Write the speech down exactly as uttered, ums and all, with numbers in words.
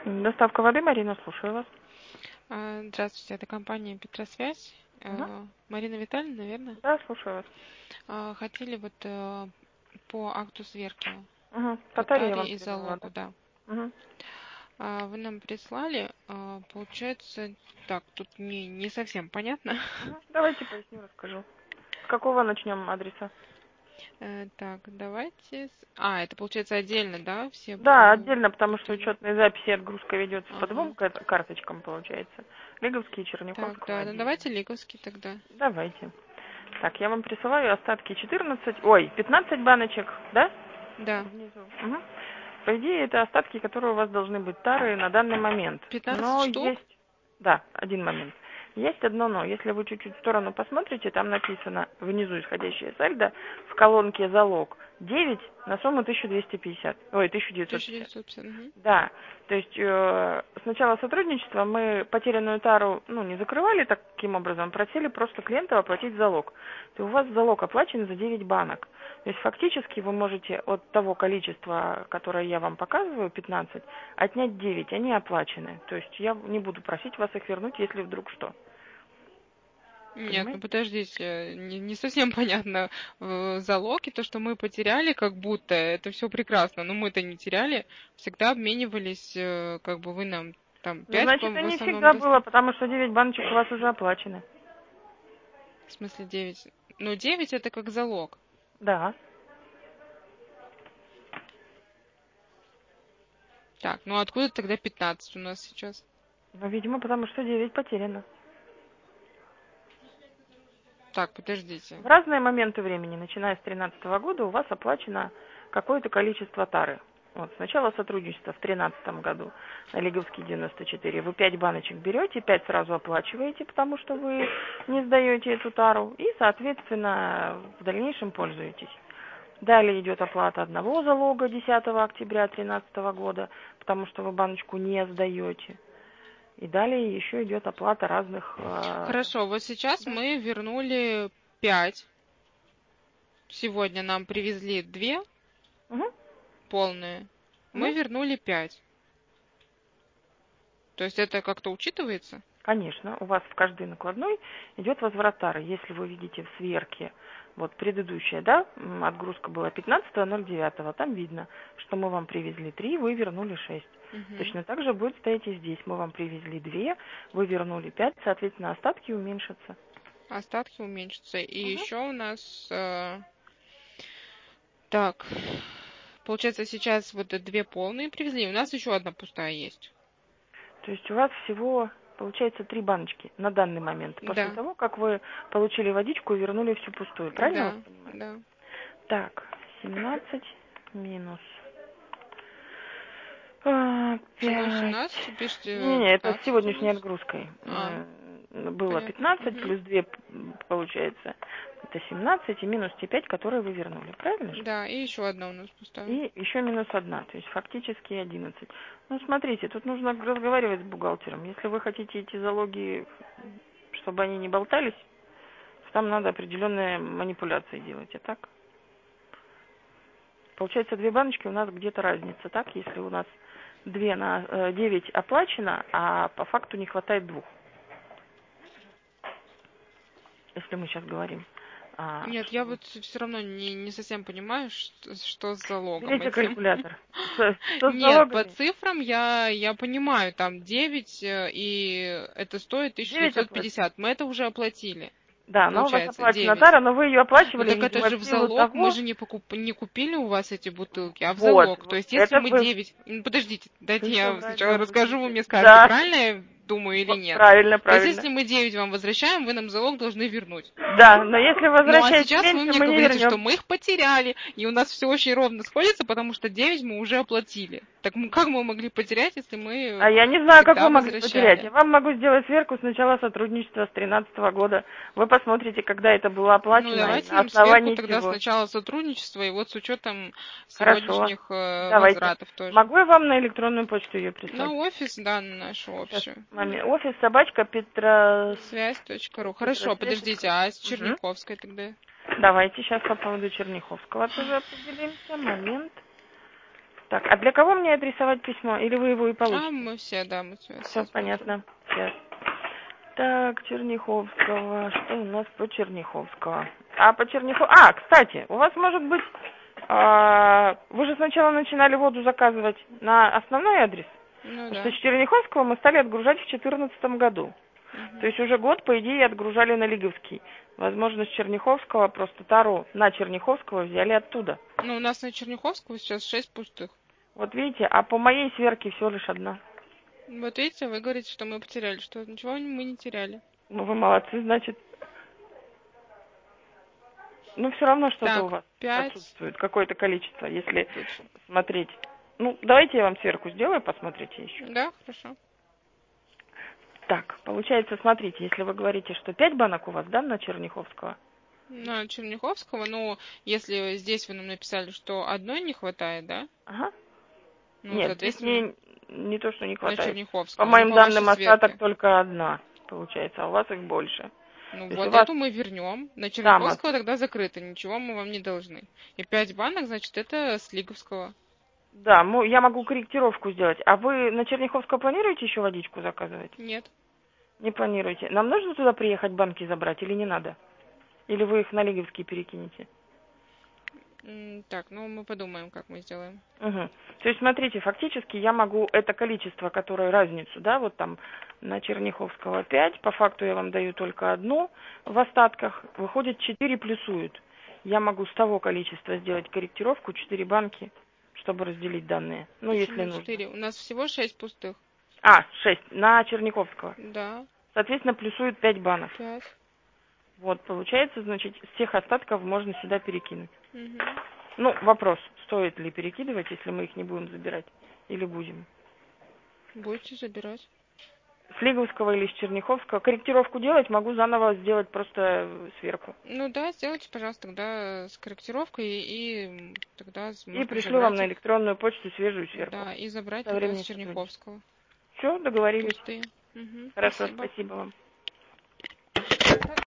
Доставка воды, Марина, слушаю вас. А, Здравствуйте, это компания Петросвязь. Угу. А, Марина Витальевна, наверное. Да, слушаю вас. А, Хотели вот э, по акту сверки Угу. по Татаре я таре вам и передала, да? залогу, да. Угу. А, Вы нам прислали, а, получается, так, тут не, не совсем понятно. Угу. Давайте поясню, расскажу. С какого начнем адреса? Э, Так, давайте... с- А, это получается отдельно, да, все Да, э, отдельно, потому что бутыли? учетные записи и отгрузка ведется по двум Ага. кар- карточкам, получается. Лиговский и Так, Черняховского да, ну отдельно. давайте лиговский тогда. Давайте. Так, я вам присылаю остатки четырнадцать, ой, пятнадцать баночек, да? Да, Внизу. Угу. По идее, это остатки, которые у вас должны быть тары на данный момент. пятнадцать Но штук. есть... Да, один момент. Есть одно но. Если вы чуть-чуть в сторону посмотрите, там написано внизу исходящее сальдо в колонке залог девять на сумму тысяча двести пятьдесят. Ой, тысяча девятьсот пятьдесят. тысяча девятьсот пятьдесят. Мгм. Да, то есть э, с начала сотрудничества мы потерянную тару, ну, не закрывали таким образом, просили просто клиента оплатить залог. То у вас залог оплачен за девять банок. То есть фактически вы можете от того количества, которое я вам показываю, пятнадцать, отнять девять, они оплачены. То есть я не буду просить вас их вернуть, если вдруг что. Нет, ну Понимаете? подождите, не, не совсем понятно. Э, Залог и то, что мы потеряли, как будто это все прекрасно, но мы-то не теряли, всегда обменивались, э, как бы вы нам там Ну, пять значит, в и не основном всегда было, достали. потому что девять баночек у вас уже оплачены. В смысле девять? Ну, девять это как залог. Да. Так, ну откуда тогда пятнадцать у нас сейчас? Ну, видимо, потому что девять потеряно. Так, подождите. В разные моменты времени, начиная с тринадцатого года, у вас оплачено какое-то количество тары. Вот, сначала сотрудничество в тринадцатом году на Лиговский девяносто четыре. Вы пять баночек берете, пять сразу оплачиваете, потому что вы не сдаете эту тару, и, соответственно, в дальнейшем пользуетесь. Далее идет оплата одного залога десятого октября тринадцатого года, потому что вы баночку не сдаете. И далее еще идет оплата разных... э, Хорошо, вот сейчас да. мы вернули пять. Сегодня нам привезли две Мгм, полные. Мы мгм. вернули пять. То есть это как-то учитывается? Конечно, у вас в каждой накладной идет возврат тары. Если вы видите в сверке, вот предыдущая, да, м, отгрузка была пятнадцатого ноль девятого, там видно, что мы вам привезли три, вы вернули шесть. Угу. Точно так же будет стоять и здесь. Мы вам привезли две, вы вернули пять, соответственно, остатки уменьшатся. Остатки уменьшатся. И Мгм. еще у нас... э, так, получается, сейчас вот две полные привезли. У нас еще одна пустая есть. То есть у вас всего получается три баночки на данный момент, после Да, того, как вы получили водичку и вернули всю пустую. Правильно вас да, понимаю? да. Так, семнадцать минус а, Ну, пять. семнадцать, пишите Не-не, это с пятнадцать у сегодняшней нас. отгрузкой. А, М, Было понятно. пятнадцать Угу. плюс две получается. Это семнадцать и минус те пять, которые вы вернули. Правильно же? Да, и еще одна у нас пустая. И еще минус одна, то есть фактически одиннадцать. Ну, смотрите, тут нужно разговаривать с бухгалтером. Если вы хотите эти залоги, чтобы они не болтались, там надо определенные манипуляции делать. А так, получается, две баночки у нас где-то разница, так? Если у нас две на э, девять оплачено, а по факту не хватает двух. Если мы сейчас говорим, а, Нет, что я вы... вот все равно не, не совсем понимаю, что, что с залогом Берите этим. калькулятор. Что, что с Нет, по залогами? цифрам я, я понимаю, там девять, э, и это стоит девять оплачено. тысяча девятьсот пятьдесят. Мы это уже оплатили. Да, но у вас Получается, оплачена девять. тара, но вы ее Ну оплачивали, так это видимо, же в в силу залог, мы того... же не, покуп, не купили у вас эти бутылки, а в Вот, залог. То вот, есть если это мы вы... девять... Ну, подождите, дайте Вы все я сначала правильно расскажу, вы думаете. мне скажете, Да, правильно я думаю или в- нет. правильно, То есть правильно. если мы девять вам возвращаем, вы нам залог должны вернуть. Да, но если Ну а возвращать сейчас вы меньше, мне мы не говорите, что вернем. мы их потеряли, и у нас все очень ровно сходится, потому что девять мы уже оплатили. Так мы, как мы могли потерять, если мы А я не знаю, как вы всегда могли потерять. возвращали? Я вам могу сделать сверку с начала сотрудничества с тринадцатого года. Вы посмотрите, когда это было Ну, оплачено и давайте на им сверху основании тогда чего. сначала сотрудничества, и вот с учетом Хорошо, сегодняшних э, давайте. возвратов тоже. Могу я вам на электронную почту ее На прислать? офис, да, на нашу Сейчас, общую. момент. Офис собачка Петра... Связь.ру. Хорошо, подождите, Петросвязь. а с Угу. Черняховской тогда? Давайте сейчас по поводу Черняховского тоже определимся. Момент. Так, а для кого мне адресовать письмо? Или вы его и получите? А, мы все, да, мы все. Все понятно. Сейчас. Так, Черняховского. Что у нас по Черняховского? А, по Черняховского... А, кстати, у вас может быть... А, вы же сначала начинали воду заказывать на основной адрес. Ну, Потому да. что с Черняховского мы стали отгружать в две тысячи четырнадцатом году. Угу. То есть уже год, по идее, отгружали на Лиговский. Возможно, с Черняховского просто тару на Черняховского взяли оттуда. Ну, у нас на Черняховского сейчас шесть пустых. Вот видите, а по моей сверке всего лишь одна. Вот видите, вы говорите, что мы потеряли, что ничего мы не теряли. Ну, вы молодцы, значит. Ну, все равно что-то Так, у вас пять. отсутствует, какое-то количество, если Точно. смотреть. Ну, давайте я вам сверку сделаю, посмотрите еще. Да, хорошо. Так, получается, смотрите, если вы говорите, что пять банок у вас, да, на Черняховского? На Черняховского, ну, если здесь вы нам написали, что одной не хватает, да? Ага. Ну, Нет, здесь соответственно, не, не то, что не на хватает. По Черняховского. моим Ну, по данным, вашей остаток сверке. только одна, получается, а у вас их больше. Ну, То есть у вот вас эту мы вернем. На там Черняховского от- тогда закрыто, ничего мы вам не должны. И пять банок, значит, это с Лиговского. Да, мо- я могу корректировку сделать. А вы на Черняховского планируете еще водичку заказывать? Нет. Не планируете. Нам нужно туда приехать банки забрать или не надо? Или вы их на Лиговский перекинете? М, Так, ну мы подумаем, как мы сделаем. Угу. То есть, смотрите, фактически я могу это количество, которое разницу, да, вот там на Черняховского пять, по факту я вам даю только одну в остатках, выходит четыре плюсуют. Я могу с того количества сделать корректировку, четыре банки, чтобы разделить данные, ну, если Почему нужно. четыре? У нас всего шесть пустых. А, шесть на Черняховского. Да, Соответственно, плюсуют пять банок. пять. Вот, получается, значит, с тех остатков можно сюда перекинуть. Угу. Ну, вопрос, стоит ли перекидывать, если мы их не будем забирать, или будем. Будете забирать. С Лиговского или с Черняховского. Корректировку делать могу заново сделать просто сверху. Ну да, сделайте, пожалуйста, тогда с корректировкой, и м, тогда с- И можно пришлю вам забрать на их. электронную почту свежую сверху. Да, и забрать Со тогда с временем сотрудничества. Черняховского. Все, договорились. Пустые. Угу, Хорошо, спасибо. спасибо вам.